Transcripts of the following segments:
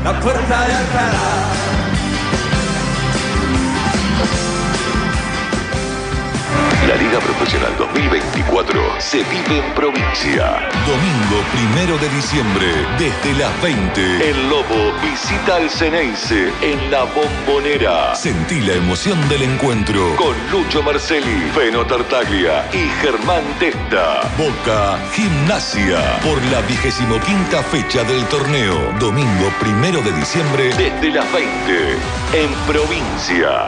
la puerta de Alcalá. La Liga Profesional 2024 se vive en provincia. Domingo 1 de diciembre, desde las 20. El Lobo visita al Ceneice en La Bombonera. Sentí la emoción del encuentro. Con Lucho Marcelli, Feno Tartaglia y Germán Testa. Boca Gimnasia, por la 25ª fecha del torneo. Domingo 1 de diciembre, desde las 20. En provincia.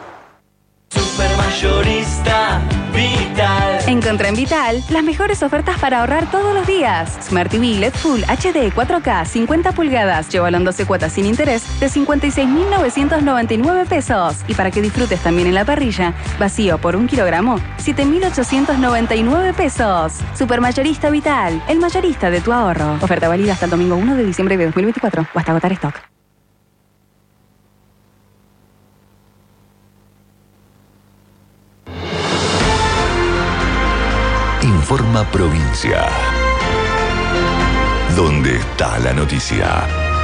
Supermayorista Vital. Encontrá en Vital las mejores ofertas para ahorrar todos los días. Smart TV LED Full HD 4K 50 pulgadas. Llévalo en 12 cuotas sin interés de 56.999 pesos. Y para que disfrutes también en la parrilla, vacío por 1 kilogramo, 7.899 pesos. Supermayorista Vital, el mayorista de tu ahorro. Oferta válida hasta el domingo 1 de diciembre de 2024 o hasta agotar stock. Informa Provincia. ¿Dónde está la noticia?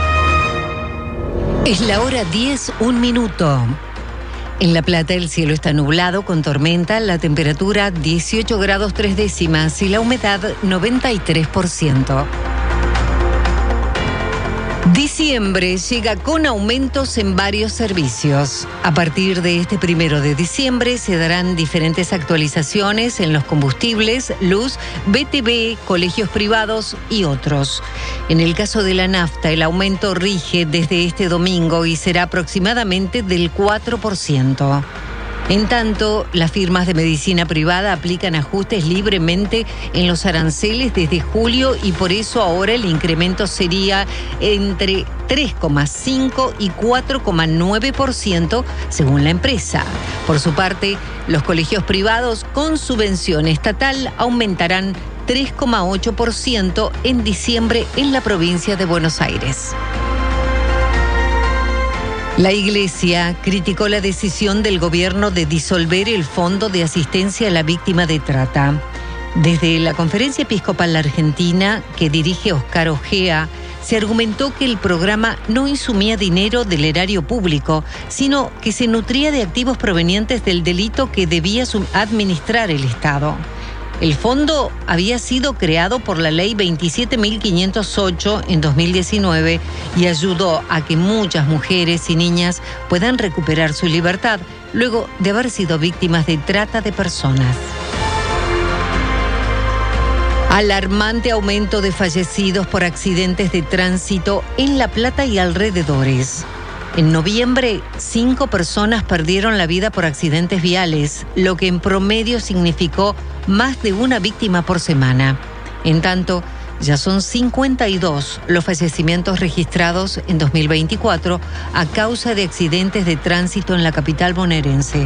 Es la hora 10, 1 minuto. En La Plata el cielo está nublado con tormenta, la temperatura 18 grados 3 décimas y la humedad 93%. Diciembre llega con aumentos en varios servicios. A partir de este 1 de diciembre se darán diferentes actualizaciones en los combustibles, luz, BTV, colegios privados y otros. En el caso de la nafta, el aumento rige desde este domingo y será aproximadamente del 4%. En tanto, las firmas de medicina privada aplican ajustes libremente en los aranceles desde julio y por eso ahora el incremento sería entre 3,5 y 4,9% según la empresa. Por su parte, los colegios privados con subvención estatal aumentarán 3,8% en diciembre en la provincia de Buenos Aires. La Iglesia criticó la decisión del gobierno de disolver el Fondo de Asistencia a la Víctima de Trata. Desde la Conferencia Episcopal Argentina, que dirige Oscar Ojea, se argumentó que el programa no insumía dinero del erario público, sino que se nutría de activos provenientes del delito que debía administrar el Estado. El fondo había sido creado por la Ley 27.508 en 2019 y ayudó a que muchas mujeres y niñas puedan recuperar su libertad luego de haber sido víctimas de trata de personas. Alarmante aumento de fallecidos por accidentes de tránsito en La Plata y alrededores. En noviembre, 5 personas perdieron la vida por accidentes viales, lo que en promedio significó más de una víctima por semana. En tanto, ya son 52 los fallecimientos registrados en 2024 a causa de accidentes de tránsito en la capital bonaerense.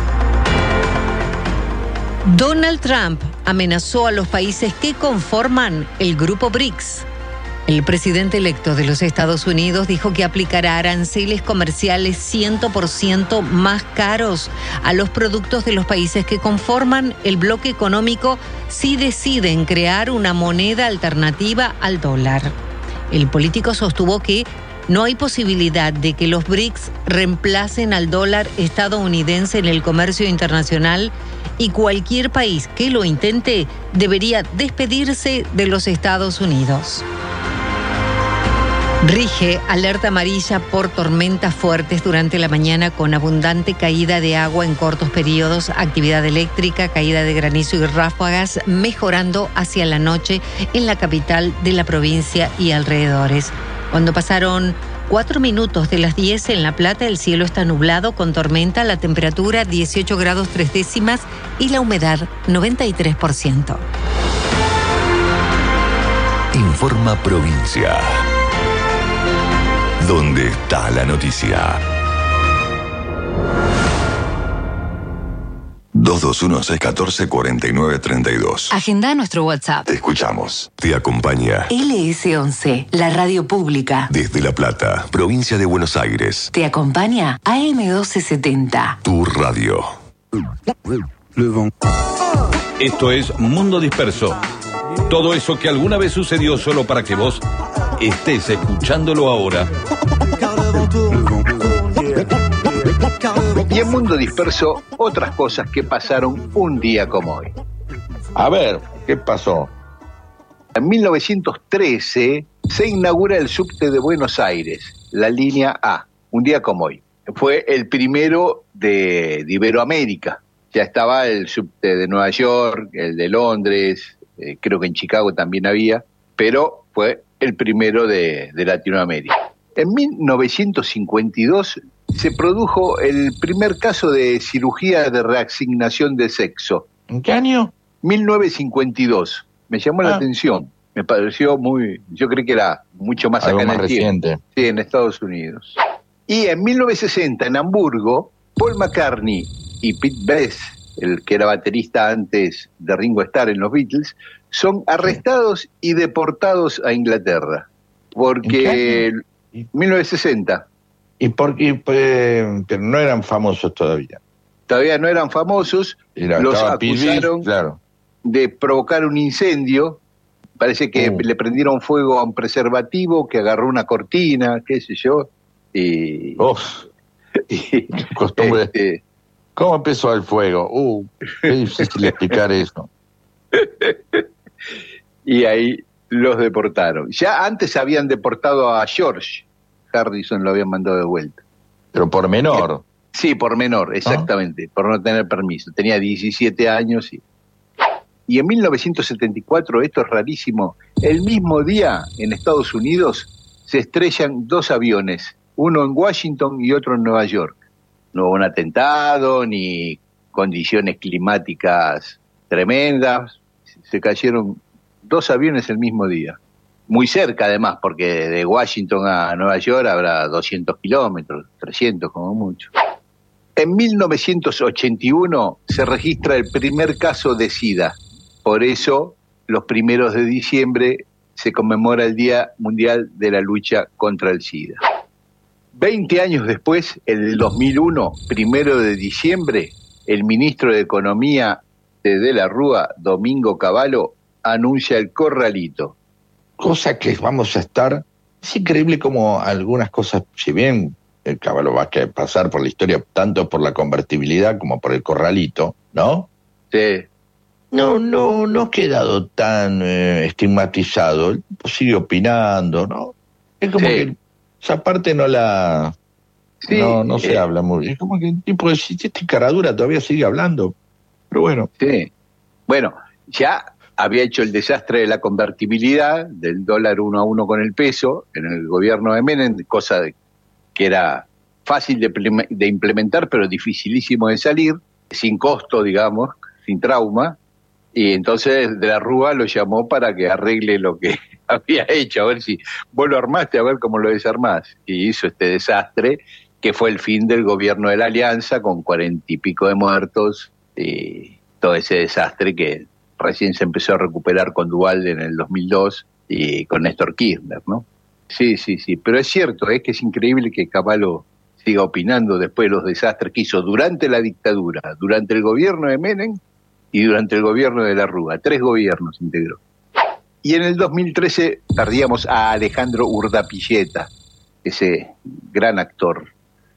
Donald Trump amenazó a los países que conforman el grupo BRICS. El presidente electo de los Estados Unidos dijo que aplicará aranceles comerciales 100% más caros a los productos de los países que conforman el bloque económico si deciden crear una moneda alternativa al dólar. El político sostuvo que no hay posibilidad de que los BRICS reemplacen al dólar estadounidense en el comercio internacional y cualquier país que lo intente debería despedirse de los Estados Unidos. Rige alerta amarilla por tormentas fuertes durante la mañana con abundante caída de agua en cortos periodos, actividad eléctrica, caída de granizo y ráfagas, mejorando hacia la noche en la capital de la provincia y alrededores. Cuando pasaron 4 minutos de las 10 en La Plata, el cielo está nublado con tormenta, la temperatura 18 grados 3 décimas y la humedad 93%. Informa Provincia. ¿Dónde está la noticia? 221-614-4932. Agenda nuestro WhatsApp. Te escuchamos. Te acompaña LS11, la radio pública. desde La Plata, provincia de Buenos Aires. Te acompaña AM1270. Tu radio. Esto es Mundo Disperso. Todo eso que alguna vez sucedió solo para que vos estés escuchándolo ahora. Y en Mundo Disperso, otras cosas que pasaron un día como hoy. A ver, ¿qué pasó? En 1913 se inaugura el subte de Buenos Aires, la línea A, un día como hoy. Fue el primero de Iberoamérica. Ya estaba el subte de Nueva York, el de Londres, creo que en Chicago también había, pero fue el primero de Latinoamérica. En 1952 se produjo el primer caso de cirugía de reasignación de sexo. ¿En qué año? 1952. Me llamó la atención. Me pareció yo creí que era mucho más algo acá más en el reciente. tiempo. Sí, en Estados Unidos. Y en 1960, en Hamburgo, Paul McCartney y Pete Best, el que era baterista antes de Ringo Starr en los Beatles, son arrestados y deportados a Inglaterra. Porque... 1960. Pero no eran famosos todavía. Todavía no eran famosos. Los acusaron de provocar un incendio. Parece que le prendieron fuego a un preservativo que agarró una cortina, qué sé yo. Costumbre. ¿Cómo empezó el fuego? Qué difícil explicar eso. Y ahí los deportaron. Ya antes habían deportado a George Harrison, lo habían mandado de vuelta. Pero por menor. Sí, por menor, exactamente, por no tener permiso. Tenía 17 años. Y en 1974, esto es rarísimo, el mismo día en Estados Unidos se estrellan dos aviones, uno en Washington y otro en Nueva York. No hubo un atentado, ni condiciones climáticas tremendas, se cayeron dos aviones el mismo día. Muy cerca además, porque de Washington a Nueva York habrá 200 kilómetros, 300 como mucho. En 1981 se registra el primer caso de SIDA. Por eso, los 1 de diciembre se conmemora el Día Mundial de la Lucha contra el SIDA. 20 años después, en el 2001, 1 de diciembre, el ministro de Economía de la Rúa, Domingo Cavallo, anuncia el corralito. Cosa que vamos a estar... Es increíble como algunas cosas, si bien el Cavallo va a pasar por la historia tanto por la convertibilidad como por el corralito, ¿no? Sí. No ha quedado tan estigmatizado. Él sigue opinando, ¿no? Es como que esa parte no la... Sí, no se habla muy. Es como que el tipo de esta caradura todavía sigue hablando. Pero bueno. Sí. Bueno, ya había hecho el desastre de la convertibilidad, del dólar 1-1 con el peso, en el gobierno de Menem, cosa que era fácil de implementar, pero dificilísimo de salir, sin costo, digamos, sin trauma. Y entonces de la Rúa lo llamó para que arregle lo que había hecho, a ver si vos lo armaste, a ver cómo lo desarmás. Y hizo este desastre, que fue el fin del gobierno de la Alianza, con 40 y pico de muertos, y todo ese desastre que recién se empezó a recuperar con Duhalde en el 2002 y con Néstor Kirchner, ¿no? Sí, pero es cierto, es que es increíble que Cavallo siga opinando después de los desastres que hizo durante la dictadura, durante el gobierno de Menem y durante el gobierno de la Rúa. 3 gobiernos integró. Y en el 2013 perdíamos a Alejandro Urdapilleta, ese gran actor.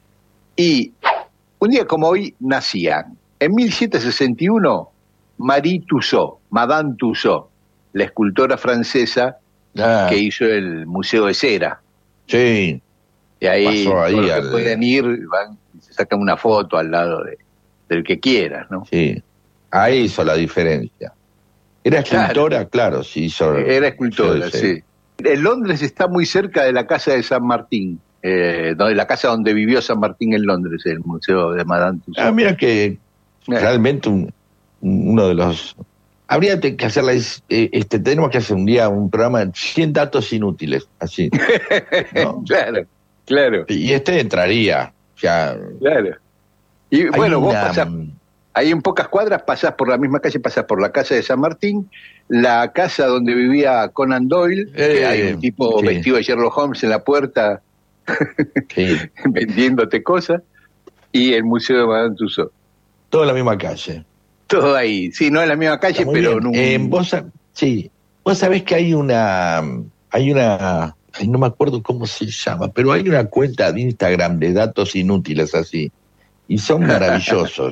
Y un día como hoy nacían, en 1761, Marie Tussaud, Madame Tussaud, la escultora francesa que hizo el Museo de Cera. Sí. Y ahí, pueden ir, van, se sacan una foto al lado del que quieras, ¿no? Sí. Ahí hizo la diferencia. ¿Era escultora? Claro, sí hizo. Era escultora, sí. En Londres está muy cerca de la casa de San Martín, la casa donde vivió San Martín en Londres, el Museo de Madame Tussaud. Mira que realmente uno de los... Habría que hacerla, tenemos que hacer un día un programa de 100 datos inútiles, así. ¿No? Claro. Y entraría, ya. Claro. Y bueno, vos pasás, ahí en pocas cuadras pasás por la misma calle, pasás por la casa de San Martín, la casa donde vivía Conan Doyle, que hay un tipo vestido de Sherlock Holmes en la puerta, vendiéndote cosas, y el Museo de Madame Tussaud. Todo en la misma calle. Todo ahí, sí, no en la misma calle, pero vos sabés que hay una ay, no me acuerdo cómo se llama, pero hay una cuenta de Instagram de datos inútiles así, y son maravillosos.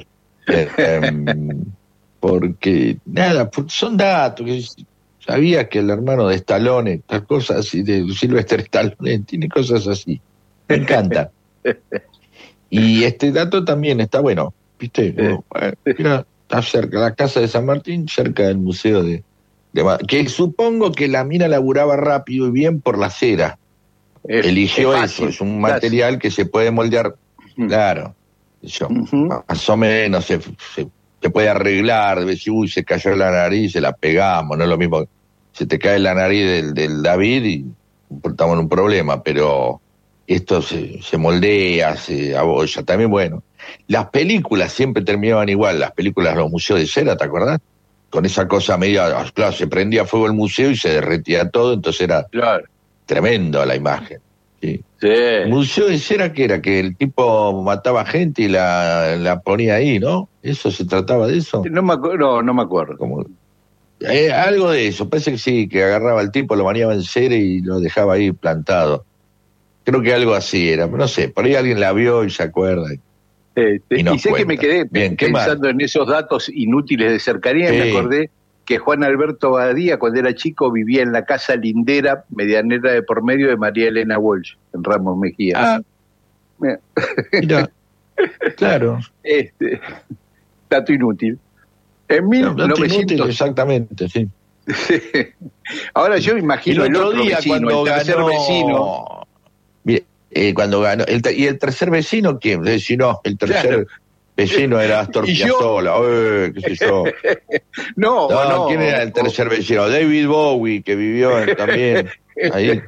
Porque, nada, son datos. Sabía que el hermano de Stallone, tal cosa así, de Sylvester Stallone, tiene cosas así. Me encanta. Y este dato también está bueno, ¿viste? Mira, está cerca, la casa de San Martín, cerca del museo de que supongo que la mina laburaba rápido y bien por la cera. Eligió eso, es un material que se puede moldear, claro. Eso, más o menos se puede arreglar, de decir, uy, se cayó la nariz, se la pegamos, no es lo mismo, se te cae la nariz del David y estamos en un problema, pero esto se moldea, se abolla, también bueno. Las películas siempre terminaban igual, las películas de los museos de cera, ¿te acordás? Con esa cosa media, claro, se prendía fuego el museo y se derretía todo, entonces era tremendo la imagen. Sí. El museo de cera, ¿qué era? Que el tipo mataba gente y la ponía ahí, ¿no? ¿Eso se trataba de eso? No me acuerdo. Algo de eso, parece que sí, que agarraba al tipo, lo bañaba en cera y lo dejaba ahí plantado. Creo que algo así era, no sé, por ahí alguien la vio y se acuerda. Y sé que me quedé pensando en esos datos inútiles de cercanía, y me acordé que Juan Alberto Badía, cuando era chico, vivía en la casa lindera, medianera de por medio de María Elena Walsh, en Ramos Mejía. Mira, claro. Dato inútil. En 1900... exactamente, sí. Ahora yo me imagino el otro día vecino, el tercer vecino. Cuando ganó, y el tercer vecino, ¿quién? El tercer vecino era Astor Piazzolla, qué sé yo. No, ¿quién era el tercer vecino? David Bowie, que vivió también ahí.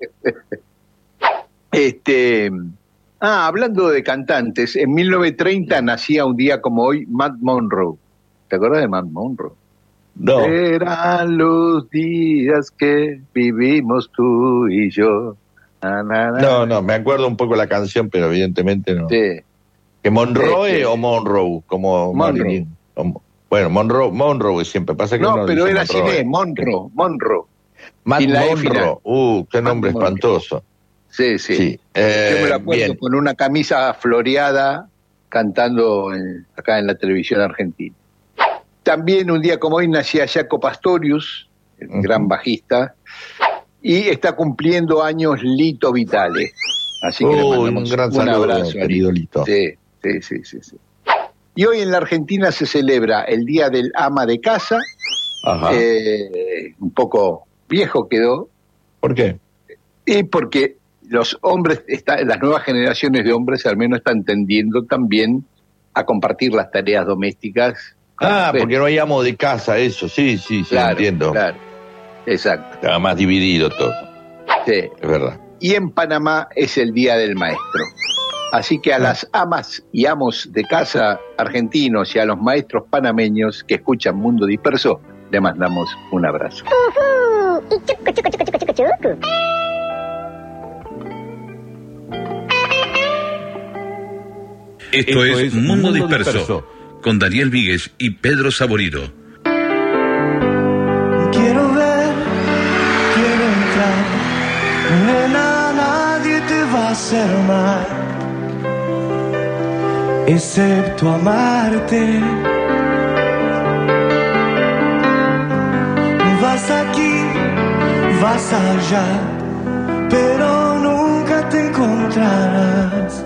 Hablando de cantantes, en 1930 nacía un día como hoy Matt Monro. ¿Te acuerdas de Matt Monro? No. Eran los días que vivimos tú y yo. No, me acuerdo un poco la canción, pero evidentemente no. Sí. ¿Que Monroe o Monroe? Como Marilyn. Bueno, Monroe siempre pasa que no, pero era así, Monroe. Matt Monroe, qué nombre espantoso. Sí. Yo me lo acuerdo con una camisa floreada cantando acá en la televisión argentina. También un día como hoy nacía Jaco Pastorius, el gran bajista, y está cumpliendo años Lito Vitale. Así que le mandamos un abrazo, querido Lito. Sí. Y hoy en la Argentina se celebra el Día del Ama de Casa. Un poco viejo quedó. ¿Por qué? Y porque los hombres, las nuevas generaciones de hombres al menos están tendiendo también a compartir las tareas domésticas. Porque no hay amo de casa, eso, sí, claro, entiendo. Claro, exacto. Estaba más dividido todo. Sí. Es verdad. Y en Panamá es el Día del Maestro. Así que a las amas y amos de casa argentinos y a los maestros panameños que escuchan Mundo Disperso, le mandamos un abrazo. Esto es Mundo Disperso, con Daniel Víguez y Pedro Saborido. Quiero ver, quiero entrar, nena, nadie te va a hacer mal, excepto amarte. Vas aquí, vas allá, pero nunca te encontrarás.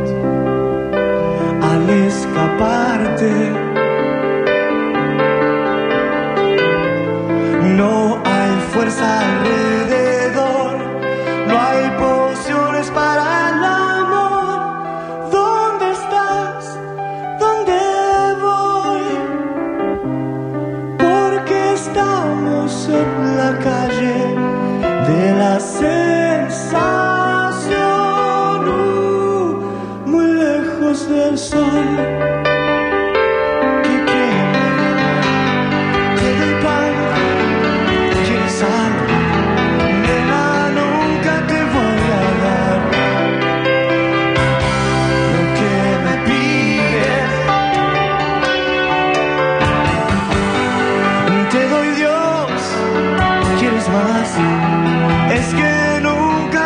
Al escaparte, no hay fuerza alrededor, no hay pociones para el amor. ¿Dónde estás? ¿Dónde voy? Porque estamos en la calle de la sensación, muy lejos del sol. Es que nunca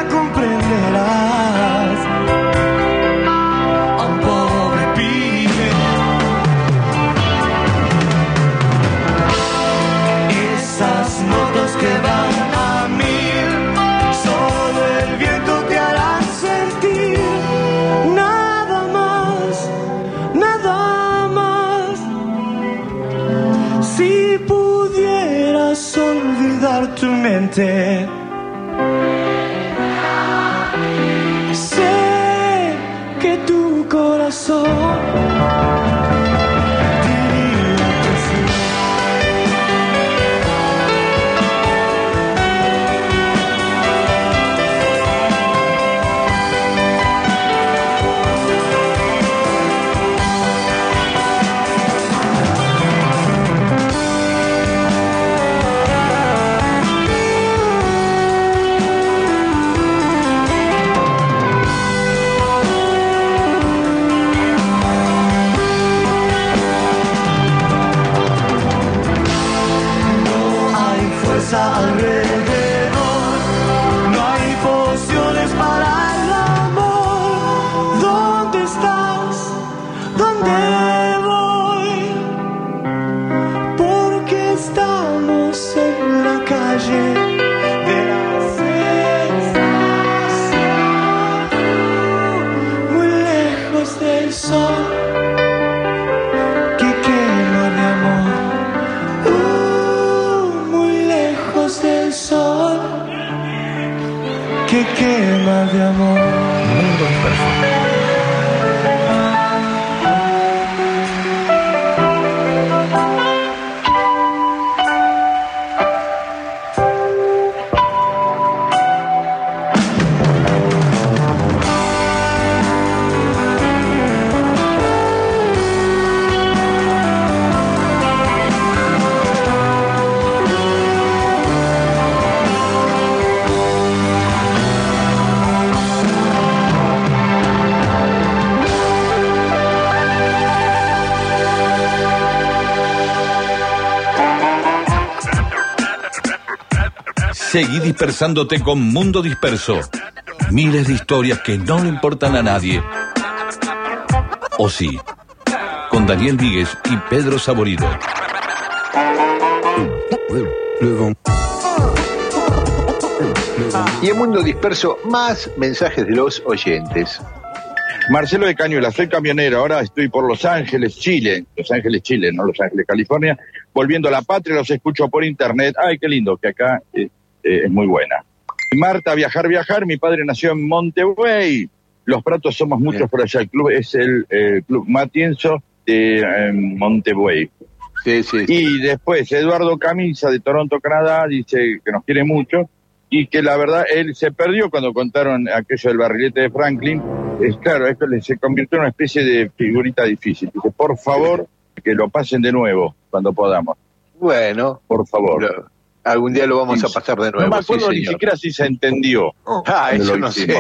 frente. Sé que tu corazón diría que sí. Alrededor no hay pociones para el amor. ¿Dónde estás? ¿Dónde voy? Porque estamos en la calle de la sensación, muy lejos del sol que quema de amor. Del sol que quema de amor. Mundo Disperso. Seguí dispersándote con Mundo Disperso. Miles de historias que no le importan a nadie. O sí, con Daniel Víguez y Pedro Saborido. Y en Mundo Disperso, más mensajes de los oyentes. Marcelo de Cañuela, soy camionero, ahora estoy por Los Ángeles, Chile, no Los Ángeles, California, volviendo a la patria, los escucho por internet. Ay, qué lindo, que acá es muy buena. Marta, viajar, mi padre nació en Montevideo, Los Pratos somos muchos por allá, el club es el Club Matienzo de Montevideo. Sí, sí. Y después Eduardo Camisa de Toronto, Canadá, dice que nos quiere mucho y que la verdad él se perdió cuando contaron aquello del barrilete de Franklin. Claro, esto se convirtió en una especie de figurita difícil. Dice, por favor, que lo pasen de nuevo cuando podamos. Bueno, por favor. Algún día lo vamos a pasar de nuevo. No me acuerdo ni siquiera si se entendió. Eso no sé.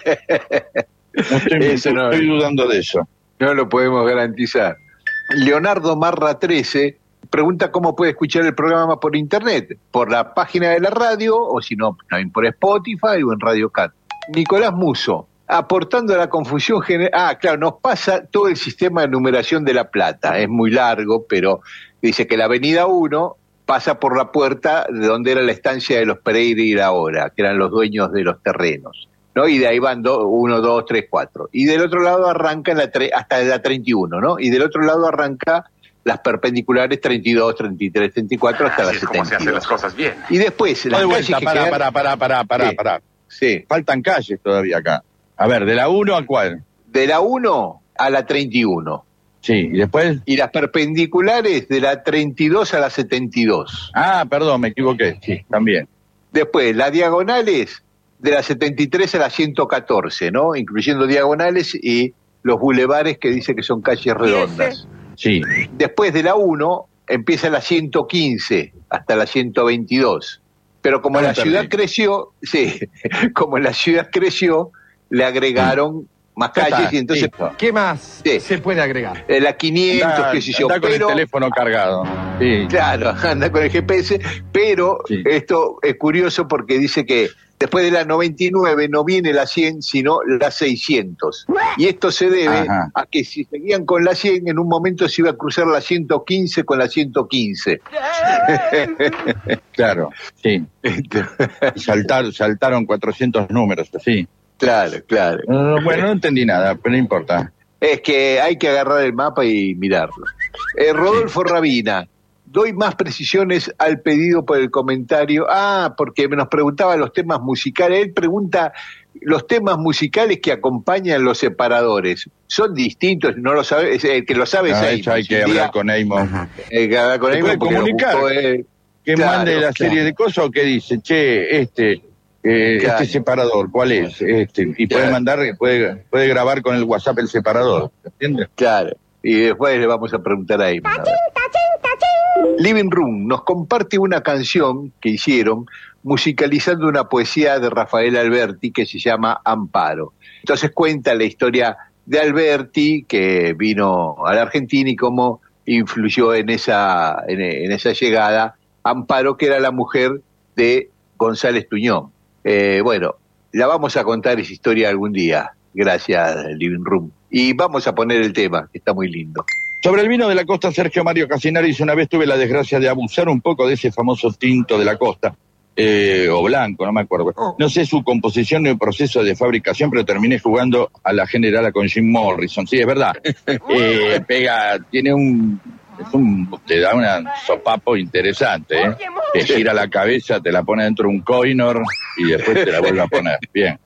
Estoy dudando de eso. No lo podemos garantizar. Leonardo Marra 13 pregunta cómo puede escuchar el programa por internet, por la página de la radio, o si no, también por Spotify o en Radio Cat. Nicolás Muso, aportando a la confusión general. Claro, nos pasa todo el sistema de numeración de La Plata. Es muy largo, pero dice que la Avenida 1 pasa por la puerta de donde era la estancia de los Pereira y la Hora, que eran los dueños de los terrenos, ¿no? Y de ahí van 1, 2, 3, 4. Y del otro lado arranca hasta la 31, ¿no? Y del otro lado arranca las perpendiculares 32, 33, 34 hasta la 72. Así es como se hacen las cosas bien. Y después, las calles que pará. Sí. Faltan calles todavía acá. A ver, ¿de la 1 a cuál? De la 1 a la 31. Sí, ¿y después? Y las perpendiculares de la 32 a la 72. Ah, perdón, me equivoqué. Sí, también. Después, las diagonales de la 73 a la 114, ¿no? Incluyendo diagonales y los bulevares que dice que son calles redondas. Sí. Después de la 1 empieza la 115 hasta la 122. Pero como la ciudad creció, le agregaron más calles y entonces... ¿Qué más se puede agregar? La 500, qué sé yo. Anda con el teléfono cargado. Sí. Claro, anda con el GPS, pero esto es curioso porque dice que después de la 99 no viene la 100, sino la 600. Y esto se debe a que si seguían con la 100, en un momento se iba a cruzar la 115 con la 115. Claro, sí. Saltaron 400 números, así. Claro. Bueno, no entendí nada, pero no importa. Es que hay que agarrar el mapa y mirarlo. Rodolfo Rabina, doy más precisiones al pedido por el comentario. Porque nos preguntaba los temas musicales. Él pregunta los temas musicales que acompañan los separadores. ¿Son distintos? No lo sabe, el que lo sabe es Eymon. Hay que hablar con Eymon. Hay que hablar con Eymon porque comunicar. Que mande la serie de cosas o que dice, che, este separador, ¿cuál es? Y puede mandar, puede grabar con el WhatsApp el separador, ¿entiendes? Claro, y después le vamos a preguntar a Eymon. Living Room nos comparte una canción que hicieron musicalizando una poesía de Rafael Alberti que se llama Amparo. Entonces cuenta la historia de Alberti, que vino a la Argentina y cómo influyó en esa llegada Amparo, que era la mujer de González Tuñón. Bueno, la vamos a contar esa historia algún día, gracias Living Room. Y vamos a poner el tema, que está muy lindo. Sobre el vino de la costa, Sergio Mario Casinari dice: una vez tuve la desgracia de abusar un poco de ese famoso tinto de la costa, o blanco, no me acuerdo. No sé su composición ni el proceso de fabricación, pero terminé jugando a la generala con Jim Morrison. Sí, es verdad. Te da un sopapo interesante, ¿eh? Te gira la cabeza, te la pone dentro de un coinor y después te la vuelve a poner. Bien.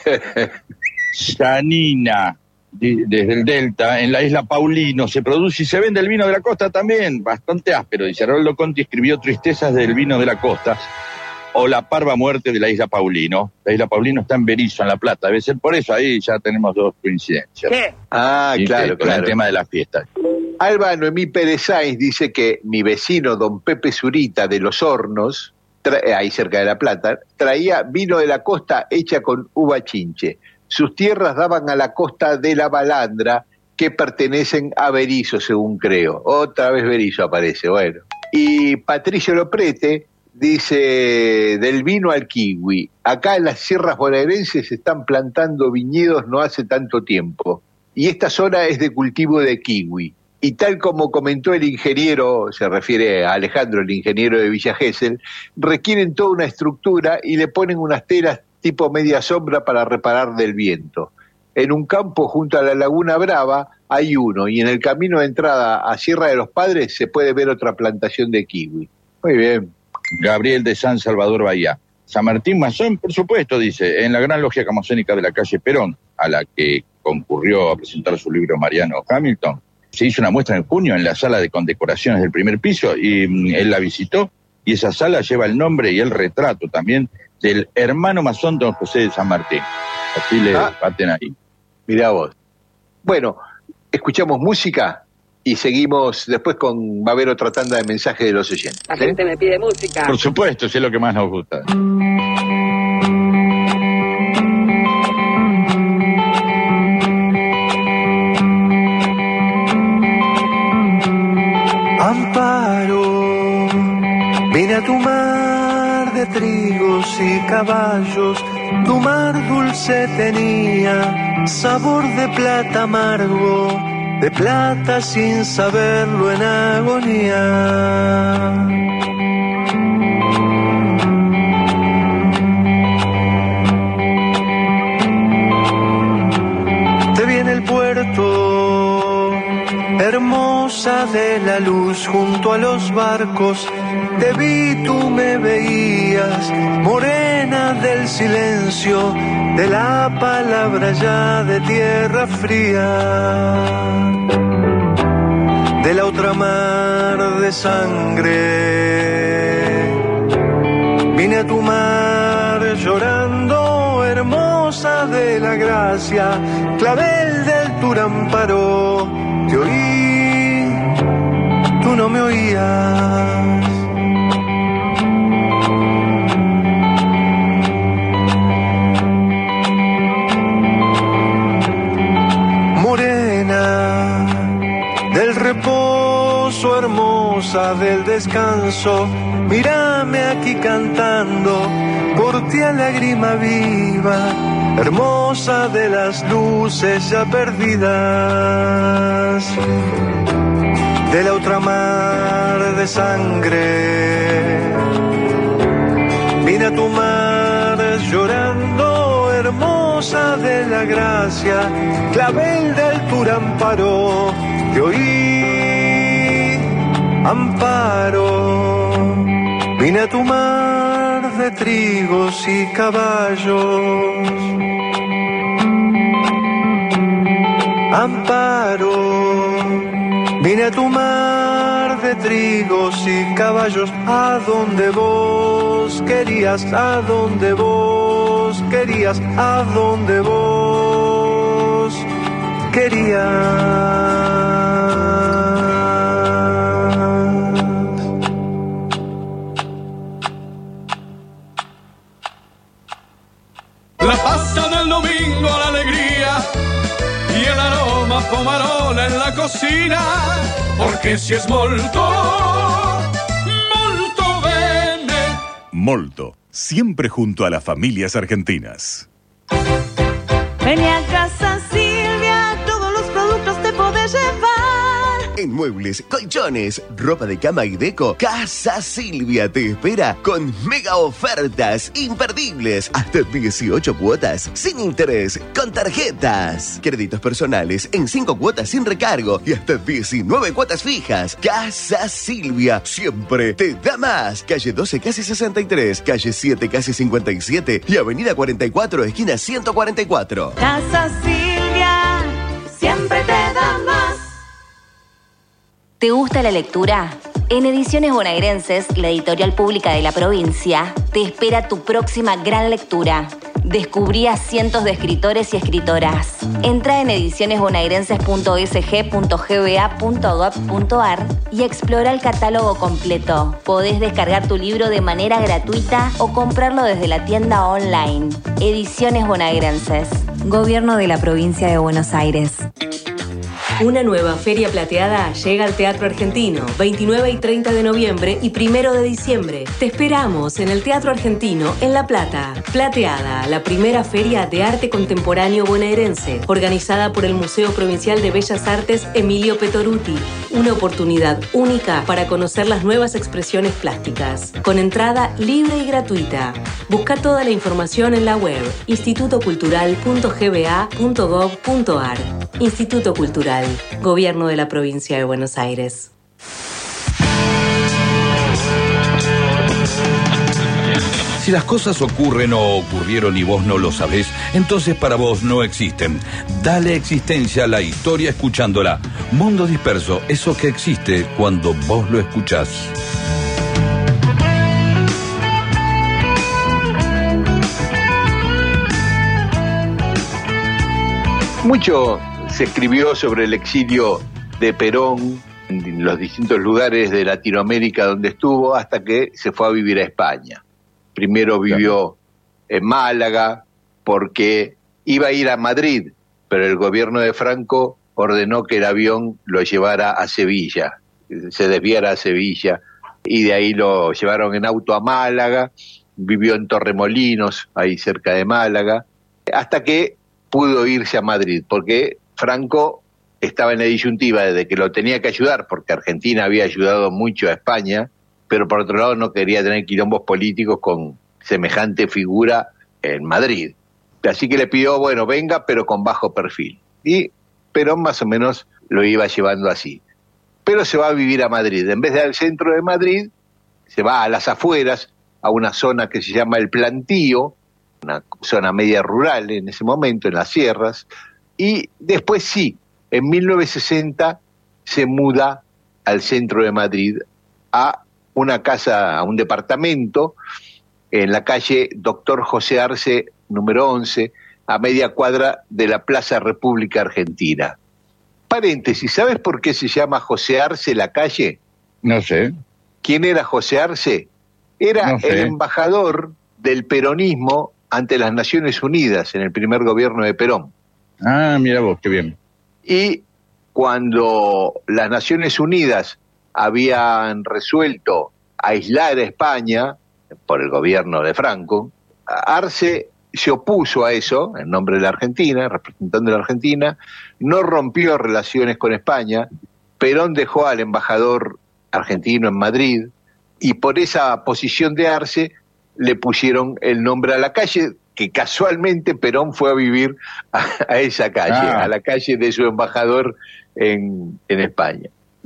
Janina, desde el Delta, en la isla Paulino, se produce y se vende el vino de la costa también, bastante áspero. Dice: Aroldo Conti escribió Tristezas del vino de la costa, o La parva muerte de la isla Paulino. La isla Paulino está en Berizo, en La Plata. Debe ser por eso, ahí ya tenemos dos coincidencias. ¿Qué? Claro. Con el tema de las fiestas. Alba Noemí Pérez Sáenz dice que mi vecino don Pepe Zurita de Los Hornos, ahí cerca de La Plata, traía vino de la costa hecha con uva chinche. Sus tierras daban a la costa de la Balandra, que pertenecen a Berizo, según creo. Otra vez Berizo aparece, bueno. Y Patricio Loprete dice: del vino al kiwi. Acá en las sierras bonaerenses se están plantando viñedos no hace tanto tiempo. Y esta zona es de cultivo de kiwi. Y tal como comentó el ingeniero, se refiere a Alejandro, el ingeniero de Villa Gesell, requieren toda una estructura y le ponen unas telas tipo media sombra para reparar del viento. En un campo junto a la Laguna Brava hay uno, y en el camino de entrada a Sierra de los Padres se puede ver otra plantación de kiwi. Muy bien. Gabriel de San Salvador Bahía. San Martín Masón, por supuesto, dice, en la gran logia camosónica de la calle Perón, a la que concurrió a presentar su libro Mariano Hamilton, se hizo una muestra en junio en la sala de condecoraciones del primer piso y él la visitó, y esa sala lleva el nombre y el retrato también del hermano masón don José de San Martín. Así le parten ahí. Mirá vos. Bueno, escuchamos música y seguimos después va a haber otra tanda de mensajes de los oyentes. La gente me pide música. Por supuesto, eso es lo que más nos gusta. Amparo, vine a tu mar de trigos y caballos, tu mar dulce tenía sabor de plata amargo, de plata sin saberlo en agonía. Te vi en el puerto, hermosa de la luz junto a los barcos, te vi, tú me veías, morena del silencio, de la palabra ya de tierra fría, de la otra mar de sangre. Vine a tu mar llorando, hermosa de la gracia, clavel del Turamparo, te oí, tú no me oías. Morena del reposo, hermosa del descanso, mírame aquí cantando, por ti a lágrima viva, hermosa de las luces ya perdidas, de la otra mar de sangre. Vine a tu mar llorando, hermosa de la gracia, clavel del Turamparo, te oí, Amparo, vine a tu mar de trigos y caballos. Amparo, vine a tu mar de trigos y caballos, a donde vos querías, a donde vos querías, a donde vos querías. La pasta del domingo, la alegría y el aroma pomarola en la cocina, porque si es molto, molto bene. Molto, siempre junto a las familias argentinas. Ven a Casa Silvia, todos los productos te podés llevar. En muebles, colchones, ropa de cama y deco, Casa Silvia te espera con mega ofertas imperdibles. Hasta 18 cuotas sin interés, con tarjetas. Créditos personales en 5 cuotas sin recargo y hasta 19 cuotas fijas. Casa Silvia siempre te da más. Calle 12, casi 63, calle 7, casi 57 y avenida 44, esquina 144. Casa Silvia siempre te da más. ¿Te gusta la lectura? En Ediciones Bonaerenses, la editorial pública de la provincia, te espera tu próxima gran lectura. Descubrí a cientos de escritores y escritoras. Entra en edicionesbonaerenses.sg.gba.gov.ar y explora el catálogo completo. Podés descargar tu libro de manera gratuita o comprarlo desde la tienda online. Ediciones Bonaerenses. Gobierno de la Provincia de Buenos Aires. Una nueva Feria Plateada llega al Teatro Argentino, 29 y 30 de noviembre y 1 de diciembre. Te esperamos en el Teatro Argentino, en La Plata. Plateada, la primera feria de arte contemporáneo bonaerense, organizada por el Museo Provincial de Bellas Artes Emilio Petoruti. Una oportunidad única para conocer las nuevas expresiones plásticas, con entrada libre y gratuita. Busca toda la información en la web institutocultural.gba.gov.ar. Instituto Cultural, Gobierno de la Provincia de Buenos Aires. Si las cosas ocurren o ocurrieron y vos no lo sabés, entonces para vos no existen. Dale existencia a la historia escuchándola. Mundo Disperso, eso que existe cuando vos lo escuchás. Mucho se escribió sobre el exilio de Perón en los distintos lugares de Latinoamérica donde estuvo, hasta que se fue a vivir a España. Primero vivió en Málaga porque iba a ir a Madrid, pero el gobierno de Franco ordenó que el avión lo llevara a Sevilla, se desviara a Sevilla, y de ahí lo llevaron en auto a Málaga. Vivió en Torremolinos, ahí cerca de Málaga, hasta que pudo irse a Madrid, porque Franco estaba en la disyuntiva de que lo tenía que ayudar, porque Argentina había ayudado mucho a España, pero por otro lado no quería tener quilombos políticos con semejante figura en Madrid. Así que le pidió, bueno, venga, pero con bajo perfil. Y Perón más o menos lo iba llevando así. Pero se va a vivir a Madrid. En vez de al centro de Madrid, se va a las afueras, a una zona que se llama El Plantío, una zona media rural en ese momento, en las sierras, y después sí, en 1960 se muda al centro de Madrid a una casa, a un departamento en la calle Doctor José Arce, número 11, a media cuadra de la Plaza República Argentina. Paréntesis, ¿sabes por qué se llama José Arce la calle? No sé. ¿Quién era José Arce? Era el embajador del peronismo ante las Naciones Unidas en el primer gobierno de Perón. Ah, mira vos, qué bien. Y cuando las Naciones Unidas habían resuelto aislar a España por el gobierno de Franco, Arce se opuso a eso, en nombre de la Argentina, representando a la Argentina, no rompió relaciones con España. Perón dejó al embajador argentino en Madrid, y por esa posición de Arce le pusieron el nombre a la calle, que casualmente Perón fue a vivir a esa calle, a la calle de su embajador en España.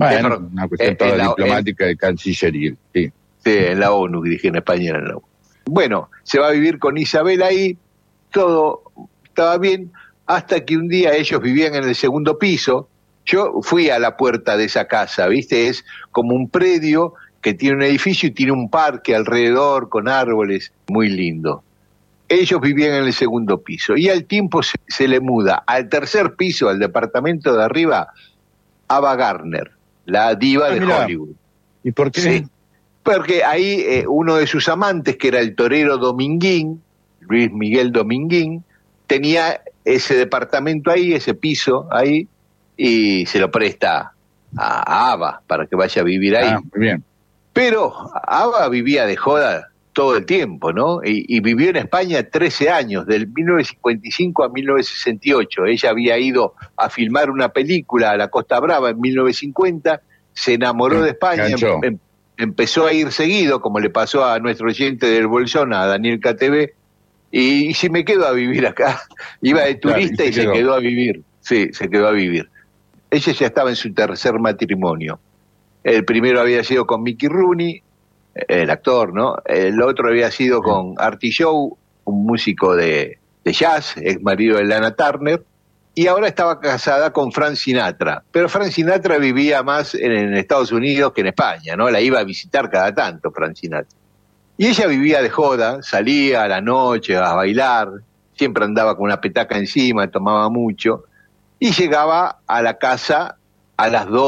Bueno, una cuestión toda diplomática de cancillería. Sí, en la ONU, dije en España, en la ONU. Bueno, se va a vivir con Isabel ahí, todo estaba bien, hasta que un día ellos vivían en el segundo piso. Yo fui a la puerta de esa casa, ¿viste? Es como un predio que tiene un edificio y tiene un parque alrededor con árboles, muy lindo. Ellos vivían en el segundo piso y al tiempo se le muda al tercer piso, al departamento de arriba, Ava Gardner, la diva de Hollywood. ¿Y por qué? Sí, porque ahí uno de sus amantes, que era el torero Dominguín, Luis Miguel Dominguín, tenía ese departamento ahí, ese piso ahí, y se lo presta a Ava para que vaya a vivir ahí. Muy bien. Pero Ava vivía de joda todo el tiempo, ¿no? Y vivió en España 13 años, del 1955 a 1968. Ella había ido a filmar una película a la Costa Brava en 1950, se enamoró de España, empezó a ir seguido, como le pasó a nuestro oyente del Bolsón, a Daniel KTV, y si me quedo a vivir acá, iba de turista y se quedó a vivir. Sí, se quedó a vivir. Ella ya estaba en su tercer matrimonio. El primero había sido con Mickey Rooney, el actor, ¿no? El otro había sido con Artie Shaw, un músico de jazz, ex marido de Lana Turner, y ahora estaba casada con Frank Sinatra. Pero Frank Sinatra vivía más en Estados Unidos que en España, ¿no? La iba a visitar cada tanto, Frank Sinatra. Y ella vivía de joda, salía a la noche a bailar, siempre andaba con una petaca encima, tomaba mucho, y llegaba a la casa a las 2,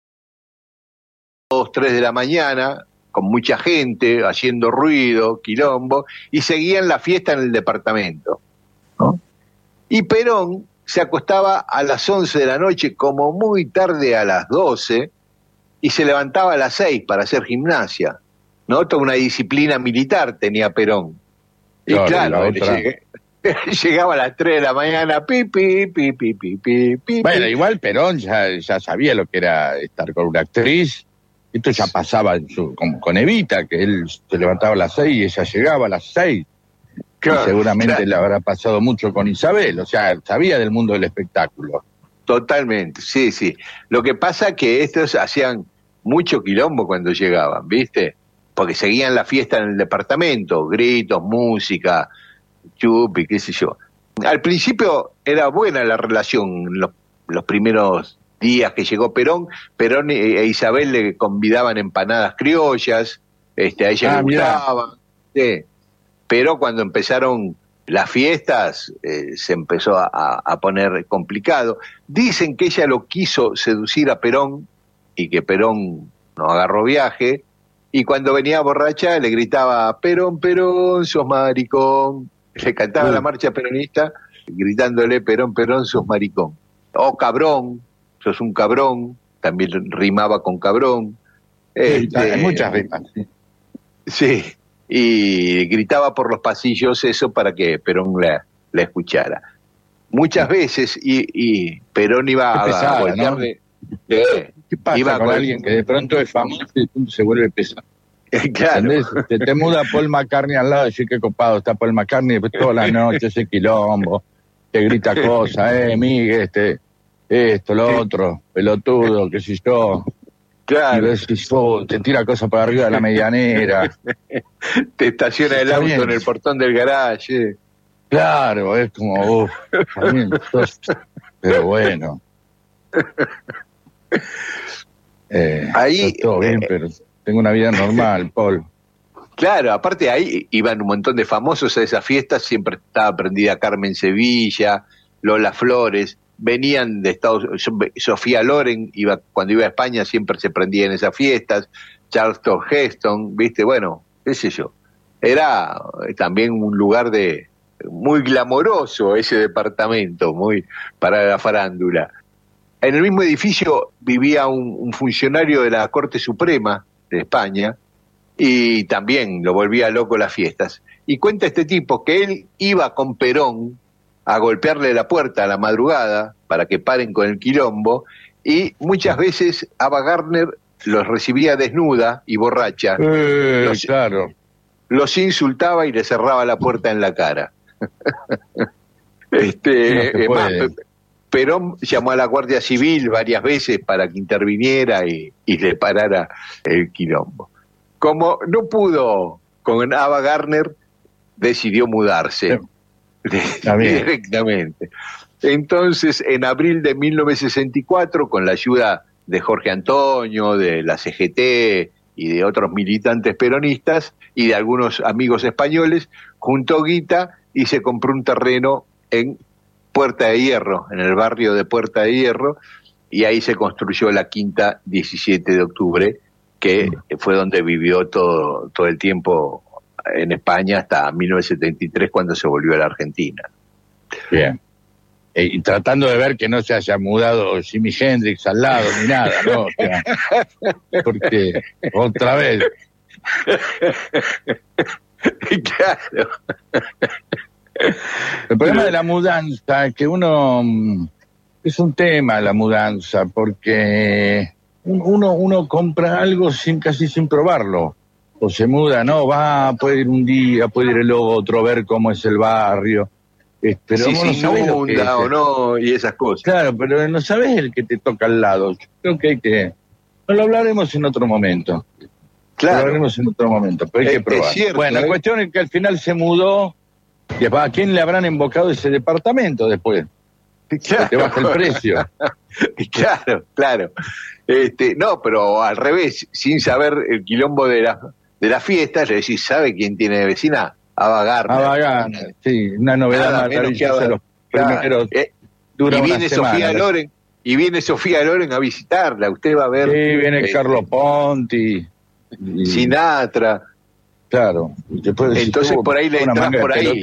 3 de la mañana, con mucha gente, haciendo ruido, quilombo, y seguían la fiesta en el departamento, ¿no? Y Perón se acostaba a las 11 de la noche, como muy tarde a las 12, y se levantaba a las 6 para hacer gimnasia, ¿no? Toda una disciplina militar tenía Perón. Y claro, llegaba a las 3 de la mañana, pi. Bueno, igual Perón ya sabía lo que era estar con una actriz. Esto ya pasaba con Evita, que él se levantaba a las 6 y ella llegaba a las 6. Claro, y seguramente le habrá pasado mucho con Isabel, o sea, sabía del mundo del espectáculo. Totalmente, sí. Lo que pasa es que estos hacían mucho quilombo cuando llegaban, ¿viste? Porque seguían la fiesta en el departamento, gritos, música, chupi, qué sé yo. Al principio era buena la relación, los primeros días que llegó Perón e Isabel le convidaban empanadas criollas, a ella le gustaba, sí. Pero cuando empezaron las fiestas se empezó a poner complicado. Dicen que ella lo quiso seducir a Perón y que Perón no agarró viaje, y cuando venía borracha le gritaba: Perón, Perón, sos maricón. Le cantaba la marcha peronista gritándole: Perón, Perón, sos maricón. O cabrón, sos un cabrón, también rimaba con cabrón. Hay muchas rimas. Sí, y gritaba por los pasillos eso para que Perón la escuchara. Muchas veces, y Perón iba a golpearle. ¿no? ¿Qué pasa con alguien que de pronto es famoso y se vuelve pesado? Claro. Te muda Paul McCartney al lado y decís: qué copado está Paul McCartney, todas las noches ese quilombo, te grita cosas, Miguel, esto, lo otro, pelotudo, qué sé yo. Claro. Y te tira cosas para arriba de la medianera. Te estaciona el auto en el portón del garaje. Claro, es como, pero bueno. Ahí todo bien, pero tengo una vida normal, Paul. Claro, aparte ahí iban un montón de famosos a esas fiestas, siempre estaba prendida Carmen Sevilla, Lola Flores, venían de Estados Unidos, Sofía Loren cuando iba a España siempre se prendía en esas fiestas, Charlton Heston, viste, bueno, qué sé yo. Era también un lugar muy glamoroso ese departamento, muy para la farándula. En el mismo edificio vivía un funcionario de la Corte Suprema de España y también lo volvía loco las fiestas. Y cuenta este tipo que él iba con Perón a golpearle la puerta a la madrugada para que paren con el quilombo, y muchas veces Ava Gardner los recibía desnuda y borracha. Claro. Los insultaba y le cerraba la puerta en la cara. Perón llamó a la Guardia Civil varias veces para que interviniera y le parara el quilombo. Como no pudo con Ava Gardner, decidió mudarse directamente. Entonces, en abril de 1964, con la ayuda de Jorge Antonio, de la CGT y de otros militantes peronistas y de algunos amigos españoles, juntó guita y se compró un terreno en Puerta de Hierro, en el barrio de Puerta de Hierro, y ahí se construyó la Quinta 17 de octubre, que fue donde vivió todo el tiempo en España hasta 1973, cuando se volvió a la Argentina. Bien. Y tratando de ver que no se haya mudado Jimi Hendrix al lado ni nada, ¿no? O sea, porque otra vez. Claro. El problema de la mudanza es que es un tema la mudanza, porque uno compra algo casi sin probarlo. O se muda, puede ir un día, puede ir el otro, ver cómo es el barrio. Pero si inunda o no, y esas cosas. Claro, pero no sabes el que te toca al lado. Yo creo que hay que... No lo hablaremos en otro momento. Claro. Lo hablaremos en otro momento, pero hay que probar. Cierto, bueno, la cuestión es que al final se mudó. Y ¿a quién le habrán invocado ese departamento después? Claro. Te baja el precio. Claro. No, pero al revés, sin saber el quilombo de la fiesta, le decís, ¿sabe quién tiene de vecina? Ava Gardner. Sí, una novedad maravillosa. Los primeros dura una semana. Y viene Sofía Loren a visitarla, usted va a ver. Sí, viene Carlos Ponti. Sinatra. Claro. Entonces por ahí le entras por ahí.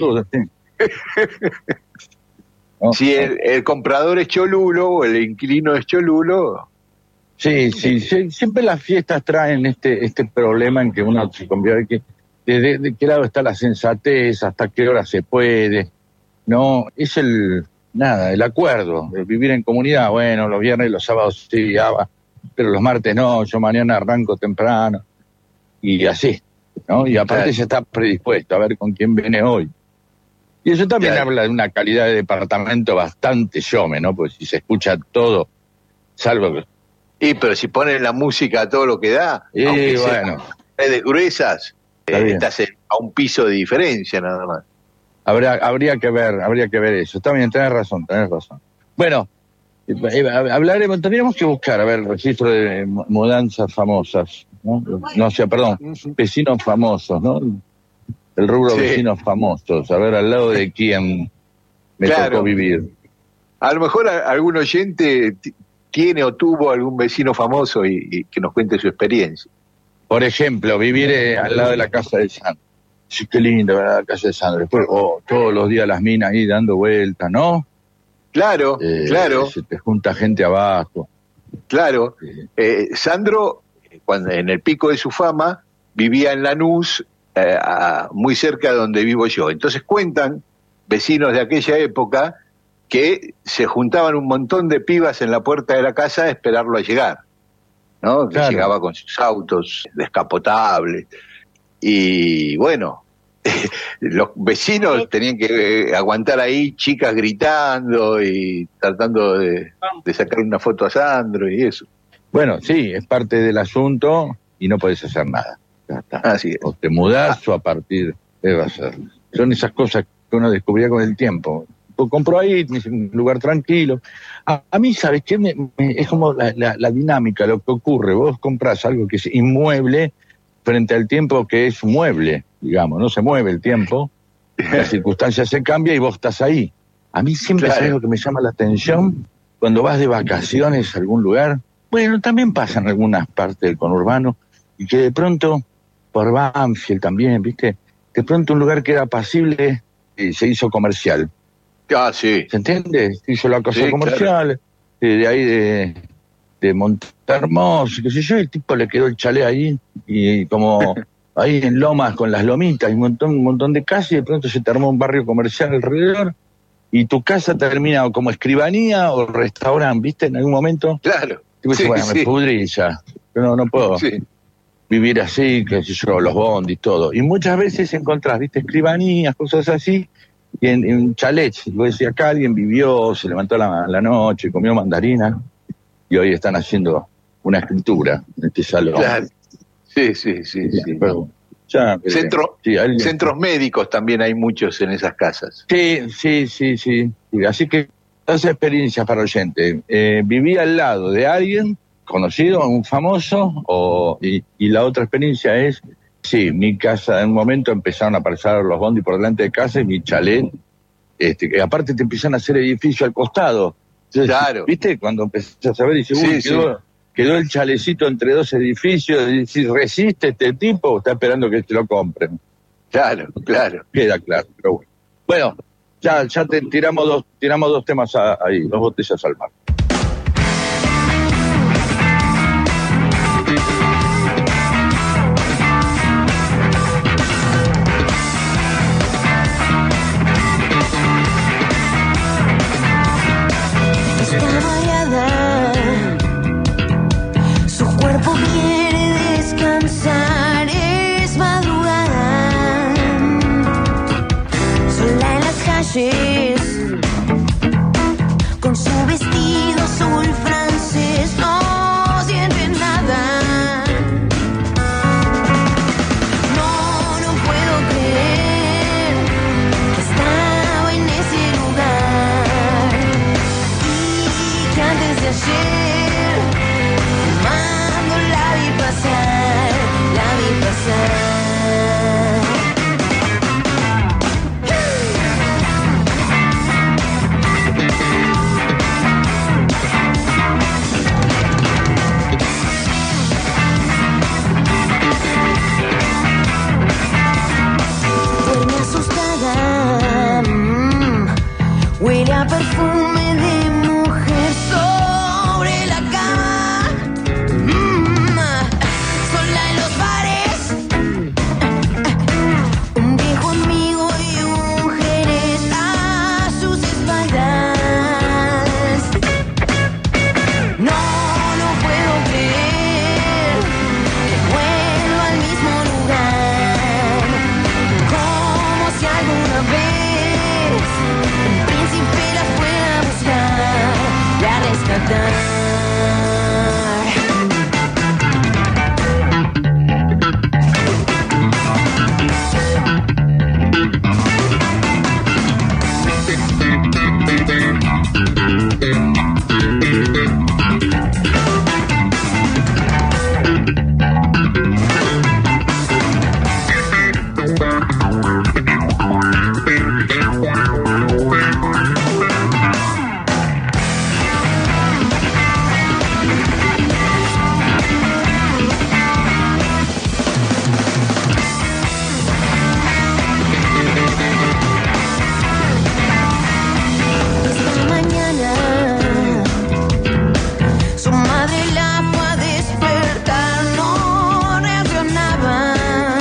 Si el comprador es cholulo o el inquilino es cholulo. Sí, siempre las fiestas traen este problema en que uno se convierte, de qué lado está la sensatez, hasta qué hora se puede, no, es el acuerdo, el vivir en comunidad. Bueno, los viernes y los sábados sí, pero los martes no, yo mañana arranco temprano, y así, ¿no? Y aparte ya está predispuesto a ver con quién viene hoy. Y eso también habla de una calidad de departamento bastante yome, ¿no? Porque si se escucha todo, salvo que... pero si ponen la música a todo lo que da, aunque bueno, de gruesas, estás a un piso de diferencia nada más. Habría que ver eso. También tenés razón. Bueno, tendríamos que buscar, el registro de mudanzas famosas, ¿no? Vecinos famosos, ¿no? El rubro vecinos famosos, al lado de quién me tocó vivir. A lo mejor algún oyente tiene o tuvo algún vecino famoso y que nos cuente su experiencia. Por ejemplo, vivir al lado de la casa de Sandro. Sí, qué lindo, ¿verdad? La casa de Sandro. Después, todos los días las minas ahí dando vueltas, ¿no? Claro. Se te junta gente abajo. Claro. Sandro, cuando en el pico de su fama, vivía en Lanús, muy cerca de donde vivo yo. Entonces cuentan vecinos de aquella época que se juntaban un montón de pibas en la puerta de la casa a esperarlo a llegar, ¿no? Claro. Que llegaba con sus autos descapotables. Y bueno, los vecinos tenían que aguantar ahí, chicas gritando y tratando de sacar una foto a Sandro y eso. Bueno, sí, es parte del asunto y no podés hacer nada. Ya está. Así es. O te mudás o a partir de hacer. Son esas cosas que uno descubría con el tiempo. Compró ahí, un lugar tranquilo. A mí, ¿sabes qué? Es como la dinámica, lo que ocurre. Vos comprás algo que es inmueble frente al tiempo que es mueble, digamos. No se mueve el tiempo, la circunstancia se cambia y vos estás ahí. A mí siempre es algo que me llama la atención cuando vas de vacaciones a algún lugar. Bueno, también pasa en algunas partes del conurbano y que de pronto, por Banfield también, ¿viste? De pronto un lugar que era apacible se hizo comercial. Sí. ¿Se entiende? Se hizo la cosa comercial, claro. De ahí de Montermoso, qué sé yo, el tipo le quedó el chalet ahí, y como ahí en Lomas con las lomitas, y un montón de casas, y de pronto se te armó un barrio comercial alrededor, y tu casa termina como escribanía o restaurante, ¿viste? En algún momento. Claro. Tipo, me pudrí ya, yo no puedo vivir así, qué sé yo, los bondis, todo. Y muchas veces encontrás, ¿viste? Escribanías, cosas así, y en chalets. Vos decís, acá alguien vivió, se levantó a la noche, comió mandarina, y hoy están haciendo una escultura en este salón. Claro. Sí. Pero, ya, centros médicos también hay muchos en esas casas. Sí. Así que esa experiencia para oyente. Viví al lado de alguien conocido, un famoso, y la otra experiencia es, sí, mi casa, en un momento empezaron a aparecer los bondi por delante de casa y mi chalet, que aparte te empiezan a hacer edificio al costado. Entonces, claro. ¿viste? Cuando empezás a ver, dices, quedó el chalecito entre dos edificios, y si resiste este tipo, está esperando que te lo compren. Claro. Queda claro, pero bueno. Ya tiramos dos temas ahí, 2 botellas al mar. Está mareada, su cuerpo quiere descansar, es madrugada, sola en las calles, con su vestido azul francés, no siente nada. No puedo creer que estaba en ese lugar y que antes de ayer, fumando, la vi pasar. Duerme asustada, huele a perfume de mujer sobre la cama, sola en los bares, un viejo amigo y mujeres a sus espaldas. No puedo creer que vuelvo al mismo lugar, como si alguna vez un príncipe la fuera a buscar y a rescatar. Esta mañana su madre la fue a despertar, no reaccionaba.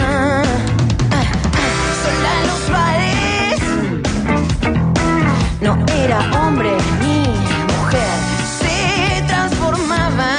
Sola en los bares, no era hombre ni mujer, se transformaba.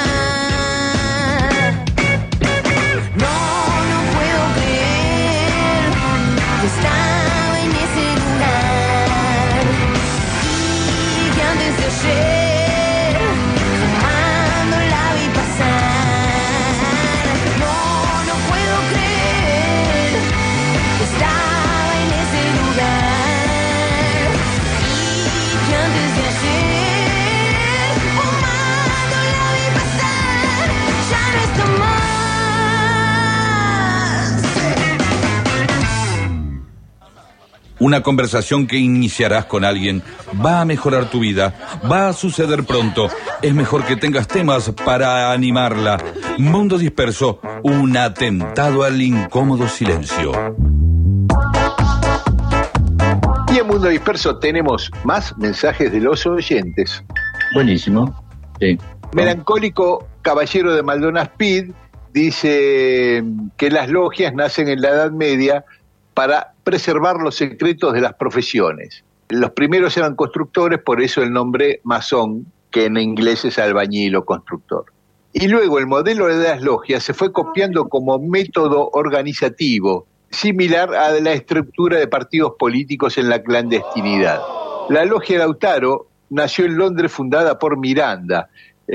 No puedo creer que estaba en ese lugar y que antes de ayer, fumando, la vi pasar. No puedo creer que estaba en ese lugar y que antes de ayer, fumando, la vi pasar. Ya no está más. Una conversación que iniciarás con alguien va a mejorar tu vida, va a suceder pronto. Es mejor que tengas temas para animarla. Mundo Disperso, un atentado al incómodo silencio. Y en Mundo Disperso tenemos más mensajes de los oyentes. Buenísimo. Sí. Melancólico Caballero de Maldonado Speed dice que las logias nacen en la Edad Media para preservar los secretos de las profesiones. Los primeros eran constructores, por eso el nombre masón, que en inglés es albañil o constructor. Y luego el modelo de las logias se fue copiando como método organizativo. similar a la estructura de partidos políticos en la clandestinidad. La Logia Lautaro nació en Londres, fundada por Miranda.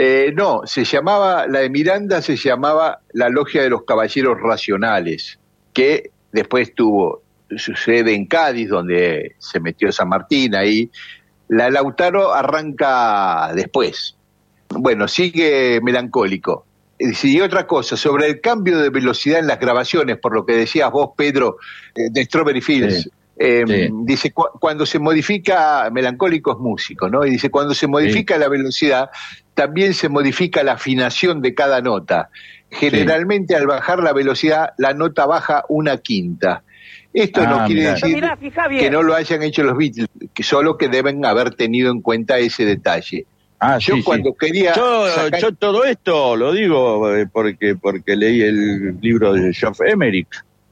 La de Miranda se llamaba la Logia de los Caballeros Racionales, que después tuvo su sede en Cádiz, donde se metió San Martín ahí. La Lautaro arranca después. Bueno, sigue Melancólico. Y otra cosa, sobre el cambio de velocidad en las grabaciones, por lo que decías vos, Pedro, de Strawberry Fields. Sí. Dice, cuando se modifica, Melancólico es músico, ¿no? Y dice, cuando se modifica la velocidad, también se modifica la afinación de cada nota. Generalmente al bajar la velocidad, la nota baja 1/5. Esto no quiere decir que no lo hayan hecho los Beatles, que solo que deben haber tenido en cuenta ese detalle. Yo quería... Yo todo esto lo digo porque leí el libro de Geoff Emerick,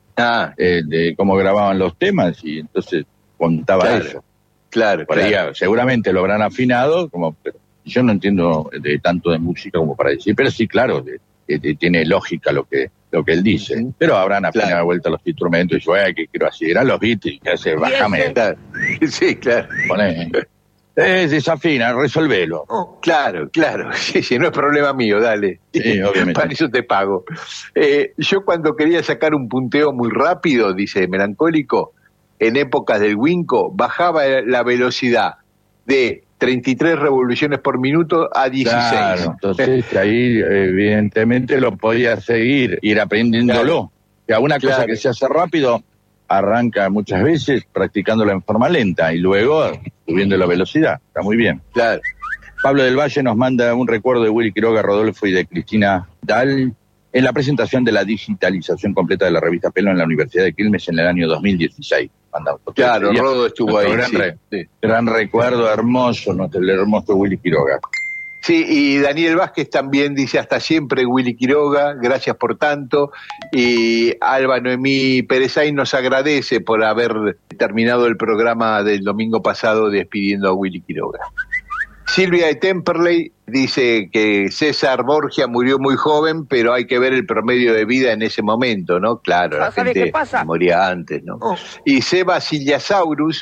de cómo grababan los temas, y entonces contaba eso. Claro. Seguramente lo habrán afinado, pero yo no entiendo tanto de música como para decir, pero sí, claro, tiene lógica lo que él dice. Pero habrán afinado de vuelta los instrumentos y yo, ¿qué quiero así? Eran los Beatles, que hace, bájame. Sí, claro. Poné. Desafina, resolvelo. Claro. Sí, no es problema mío, dale. Sí, obviamente. Para eso te pago. Yo cuando quería sacar un punteo muy rápido, dice Melancólico, en épocas del Winco, bajaba la velocidad de 33 revoluciones por minuto a 16. Claro, entonces ahí evidentemente lo podía seguir, ir aprendiéndolo. Que a una cosa que se hace rápido, arranca muchas veces practicándola en forma lenta y luego subiendo la velocidad. Está muy bien. Claro. Pablo del Valle nos manda un recuerdo de Willy Quiroga, Rodolfo y de Cristina Dahl en la presentación de la digitalización completa de la revista Pelo en la Universidad de Quilmes en el año 2016. Claro, Rodo estuvo ahí. Gran recuerdo, hermoso, el hermoso Willy Quiroga. Sí, y Daniel Vázquez también dice, hasta siempre Willy Quiroga, gracias por tanto. Y Alba Noemí Pérez nos agradece por haber terminado el programa del domingo pasado despidiendo a Willy Quiroga. Silvia de Temperley dice que César Borgia murió muy joven, pero hay que ver el promedio de vida en ese momento, ¿no? Claro, la gente moría antes, ¿no? Y Seba Siliasaurus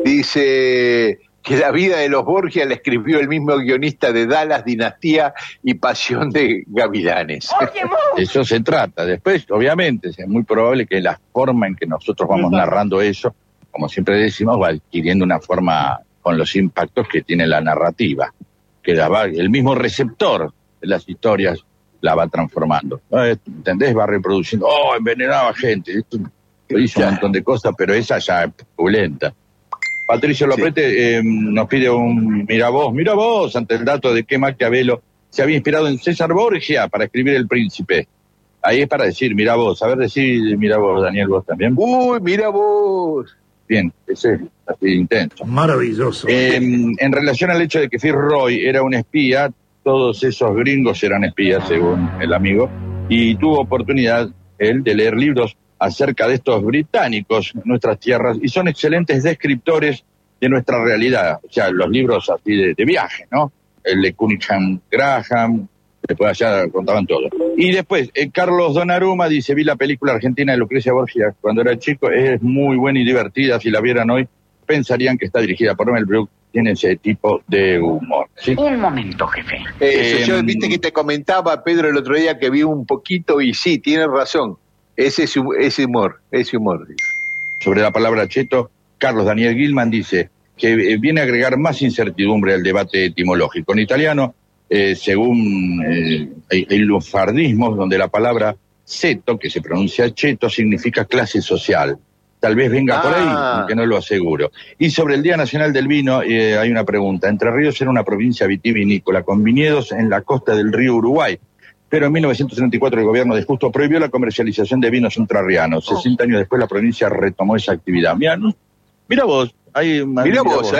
dice que la vida de los Borgia la escribió el mismo guionista de Dallas, Dinastía y Pasión de Gavilanes. Eso se trata. Después, obviamente, es muy probable que la forma en que nosotros vamos narrando eso, como siempre decimos, va adquiriendo una forma con los impactos que tiene la narrativa, que el mismo receptor de las historias la va transformando. ¿Entendés? Va reproduciendo, envenenaba gente, esto hizo un montón de cosas, pero esa ya es pulenta. Patricio Lopete nos pide un mira vos, ante el dato de que Maquiavelo se había inspirado en César Borgia para escribir El Príncipe. Ahí es para decir mira vos, a ver decir mira vos, Daniel, vos también. Uy, mira vos. Bien, ese es así intenso. Maravilloso. En relación al hecho de que Fitzroy era un espía, todos esos gringos eran espías, según el amigo, y tuvo oportunidad él de leer libros acerca de estos británicos en nuestras tierras, y son excelentes descriptores de nuestra realidad. O sea, los libros así de viaje, ¿no? El de Cunningham Graham, después allá contaban todo. Y después, Carlos Donnarumma dice, vi la película argentina de Lucrecia Borgia cuando era chico, es muy buena y divertida, si la vieran hoy, pensarían que está dirigida por Mel Brooks, tiene ese tipo de humor. ¿Sí? Un momento, jefe. Yo viste que te comentaba, Pedro, el otro día que vi un poquito y sí, tienes razón. Ese humor. Sobre la palabra cheto, Carlos Daniel Gilman dice que viene a agregar más incertidumbre al debate etimológico. En italiano, según hay lufardismos, donde la palabra ceto, que se pronuncia cheto, significa clase social. Tal vez venga por ahí, aunque no lo aseguro. Y sobre el Día Nacional del Vino, hay una pregunta. Entre Ríos era una provincia vitivinícola, con viñedos en la costa del río Uruguay. Pero en 1934 el gobierno de Justo prohibió la comercialización de vinos entrerrianos. 60 años después la provincia retomó esa actividad. Mira vos. Mirá vos,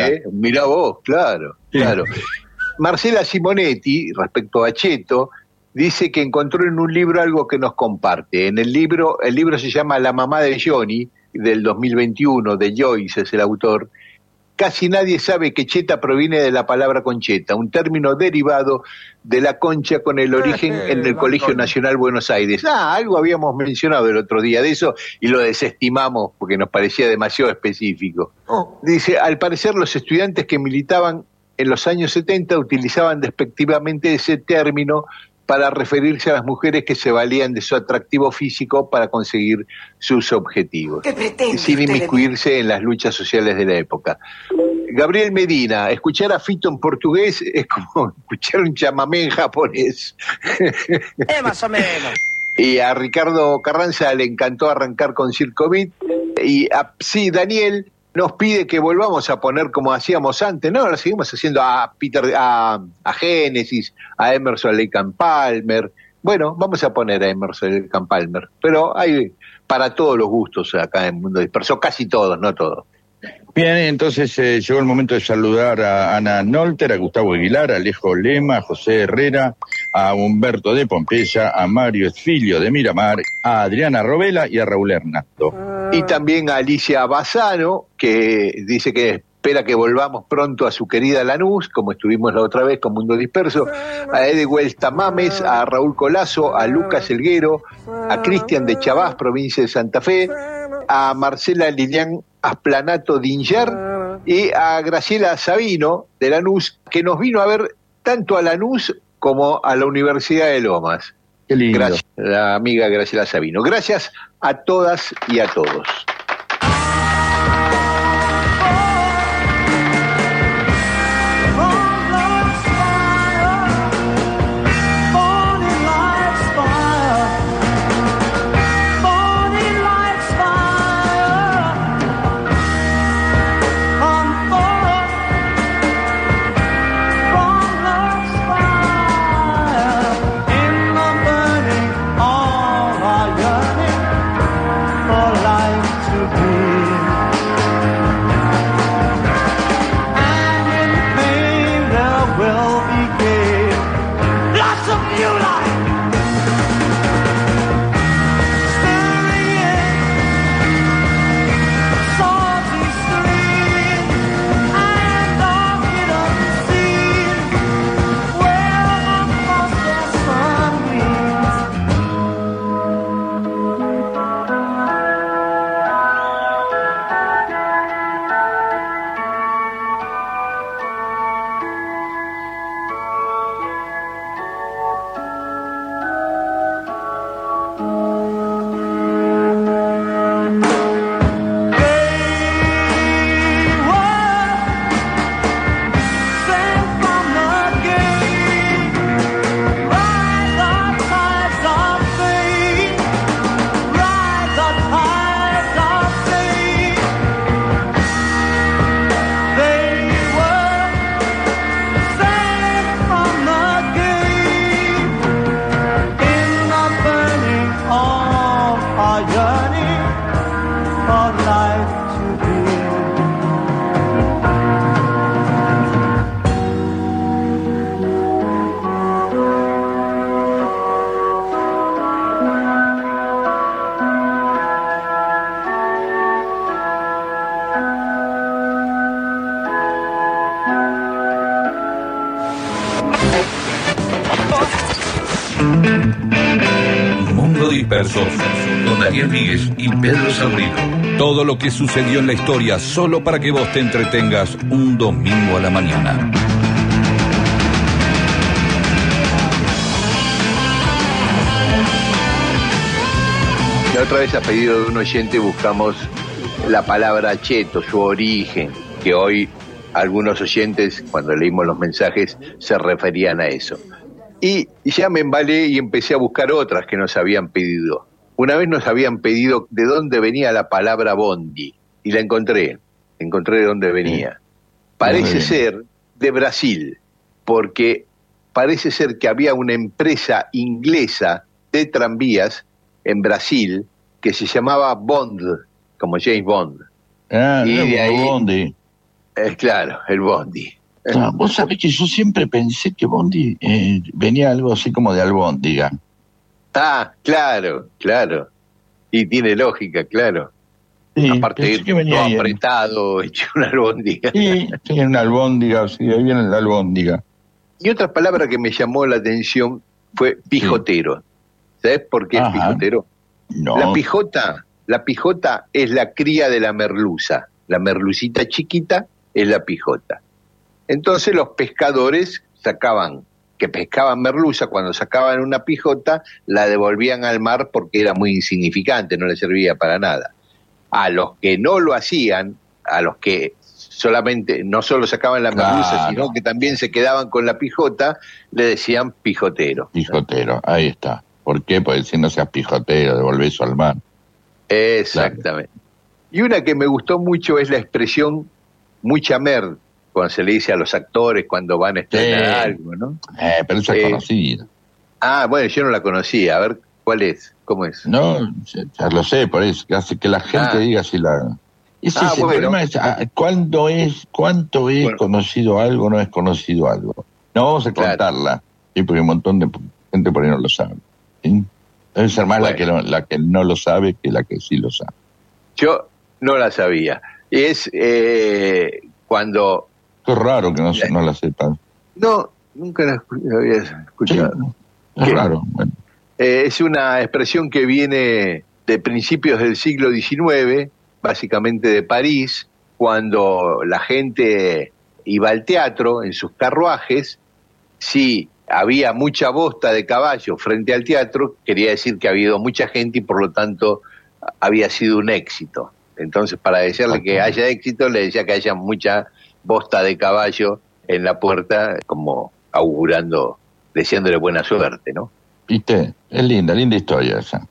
claro. Marcela Simonetti, respecto a Cheto, dice que encontró en un libro algo que nos comparte. El libro se llama La mamá de Johnny, del 2021, de Joyce es el autor, casi nadie sabe que cheta proviene de la palabra concheta, un término derivado de la concha con el origen en el Colegio Nacional Buenos Aires. Algo habíamos mencionado el otro día de eso y lo desestimamos porque nos parecía demasiado específico. Dice, al parecer los estudiantes que militaban en los años 70 utilizaban despectivamente ese término para referirse a las mujeres que se valían de su atractivo físico para conseguir sus objetivos, sin inmiscuirse en las luchas sociales de la época. Gabriel Medina, escuchar a Fito en portugués es como escuchar un chamamé en japonés. Más o menos. Y a Ricardo Carranza le encantó arrancar con Circo Beat. Y Daniel nos pide que volvamos a poner como hacíamos antes, ¿no? Ahora seguimos haciendo a Génesis, a Emerson Lake and Palmer. Bueno, vamos a poner a Emerson Lake and Palmer, pero hay para todos los gustos acá en Mundo Disperso, casi todos, no todos. Bien, entonces llegó el momento de saludar a Ana Nolter, a Gustavo Aguilar, a Alejo Lema, a José Herrera, a Humberto de Pompeya, a Mario Esfilio de Miramar, a Adriana Robela y a Raúl Hernando. Y también a Alicia Bassano, que dice que espera que volvamos pronto a su querida Lanús, como estuvimos la otra vez con Mundo Disperso, a Edewell Tamames, a Raúl Colazo, a Lucas Elguero, a Cristian de Chabás, provincia de Santa Fe, a Marcela Lilian Asplanato Dinger y a Graciela Sabino de Lanús, que nos vino a ver tanto a Lanús como a la Universidad de Lomas. Qué lindo. Gracias, la amiga Graciela Sabino. Gracias a todas y a todos. Mundo Disperso, con Daniel Víguez y Pedro Sabrino. Todo lo que sucedió en la historia solo para que vos te entretengas un domingo a la mañana. La otra vez, a pedido de un oyente, buscamos la palabra cheto, su origen, que hoy algunos oyentes, cuando leímos los mensajes, se referían a eso. Y ya me embalé y empecé a buscar otras que nos habían pedido. Una vez nos habían pedido de dónde venía la palabra bondi, y la encontré de dónde venía. Parece ser de Brasil, porque parece ser que había una empresa inglesa de tranvías en Brasil que se llamaba Bond, como James Bond. Y de ahí, Bondi. Claro, el Bondi. Vos sabés que yo siempre pensé que Bondi venía algo así como de albóndiga. Claro. Y tiene lógica, claro. Sí, aparte de que venía todo bien. apretado, hecho una albóndiga. Sí, una albóndiga, sí, ahí viene la albóndiga. Y otra palabra que me llamó la atención fue pijotero. ¿Sabes por qué es pijotero? No. La pijota es la cría de la merluza. La merlucita chiquita es la pijota. Entonces los pescadores que pescaban merluza, cuando sacaban una pijota, la devolvían al mar porque era muy insignificante, no le servía para nada. A los que no lo hacían, a los que solamente, no solo sacaban la merluza, sino que también se quedaban con la pijota, le decían pijotero. Pijotero, ahí está. ¿Por qué? Porque si no seas pijotero, devolvés eso al mar. Exactamente. Claro. Y una que me gustó mucho es la expresión mucha mer, cuando se le dice a los actores cuando van a estrenar algo, ¿no? Pero esa es conocida. Bueno, yo no la conocía. A ver, ¿cuál es? ¿Cómo es? No, ya lo sé, por eso, que hace que la gente diga si la... Ese es el problema, es cuánto es conocido algo, no es conocido algo. No vamos a contarla, ¿sí? Porque un montón de gente por ahí no lo sabe. ¿Sí? Debe ser más la que no lo sabe que la que sí lo sabe. Yo no la sabía. Es cuando... Qué raro que no la sepan. No, nunca la había escuchado. Sí, es raro. Bueno. Es una expresión que viene de principios del siglo XIX, básicamente de París, cuando la gente iba al teatro en sus carruajes. Si había mucha bosta de caballo frente al teatro, quería decir que había ido mucha gente y por lo tanto había sido un éxito. Entonces, para decirle que haya éxito, le decía que haya mucha bosta de caballo en la puerta, como augurando, deseándole buena suerte, ¿no? ¿Viste? Es linda historia esa.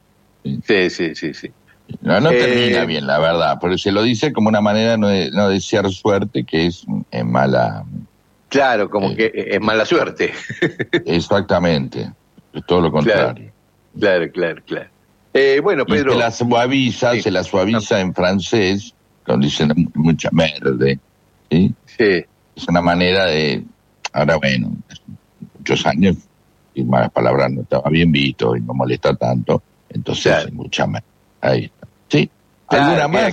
Sí. No termina bien, la verdad, pero se lo dice como una manera de no desear suerte, que es mala. Claro, como que es mala suerte. Exactamente, es todo lo contrario. Claro. Bueno, Pedro... Se la suaviza en francés, cuando dicen mucha merde, ¿sí? Sí. Es una manera de... Ahora, bueno, muchos años, y malas palabras no estaba bien visto y no molesta tanto, entonces mucha merde. Ahí está. ¿Sí? ¿Alguna más?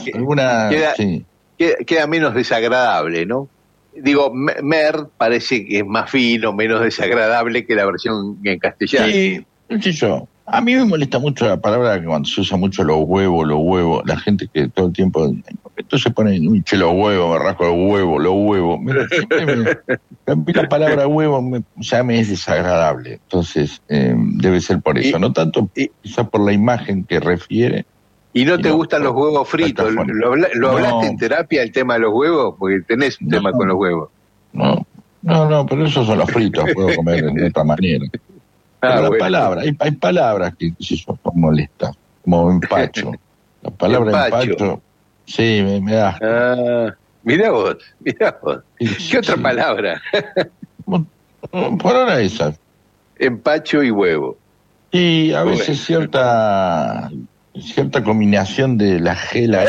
Queda menos desagradable, ¿no? Digo, mer parece que es más fino, menos desagradable que la versión en castellano. Sí, no sé yo. A mí me molesta mucho la palabra que cuando se usa mucho los huevos, la gente que todo el tiempo, entonces se pone, los huevos, me rasco los huevos. A mí la palabra huevo ya me es desagradable, entonces debe ser por eso, no tanto quizás por la imagen que refiere. ¿Y no te gustan los huevos fritos? ¿Lo hablaste en terapia, el tema de los huevos? Porque tenés un tema con los huevos. No, pero esos son los fritos, puedo comer de otra manera. Pero la palabra, hay palabras que son molestas, como empacho. La palabra empacho, sí, me da. Mirá vos. ¿Qué otra palabra? Por ahora esa. Empacho y huevo. Y a veces cierta combinación de la G y la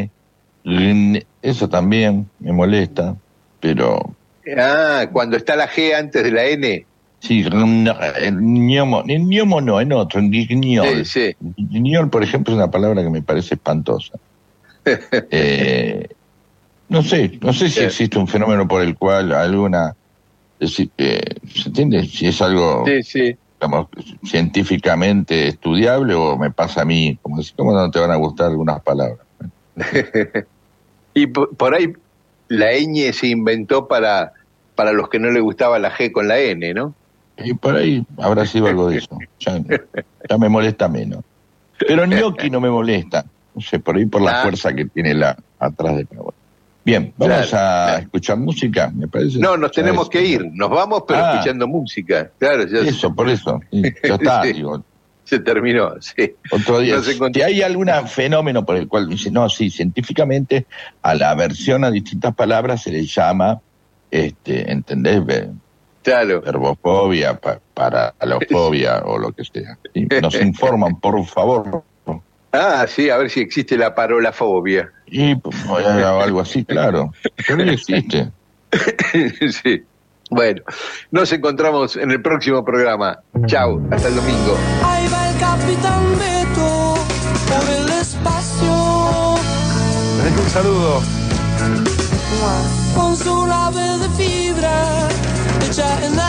N, eso también me molesta, pero... cuando está la G antes de la N. Sí, ñomo no, en otro, guiñol. Sí. Guiñol, por ejemplo, es una palabra que me parece espantosa. No sé si existe un fenómeno por el cual ¿se entiende? Si es algo... Sí. Digamos, científicamente estudiable, o me pasa a mí, como decir, ¿cómo no te van a gustar algunas palabras? Y por ahí la ñ se inventó para los que no les gustaba la G con la N, ¿no? Y por ahí habrá sido algo de eso. Ya me molesta menos. Pero gnocchi no me molesta. No sé, por ahí por la fuerza que tiene atrás de la. Bien, vamos a escuchar música, me parece. No, nos tenemos que ir. Nos vamos, pero escuchando música. Claro, por eso. Ya está, digo. Se terminó, sí. Otro día. Si hay algún fenómeno por el cual dice, científicamente a la aversión a distintas palabras se le llama, ¿entendés? Claro. Verbofobia, paralofobia o lo que sea. ¿Sí? Nos informan, por favor. Sí, a ver si existe la parolafobia. Y algo así, claro. Pero no existe. Sí. Bueno, nos encontramos en el próximo programa. Chau, hasta el domingo. Ahí va el Capitán Beto por el espacio. dejo un saludo. Con su nave de fibra hecha en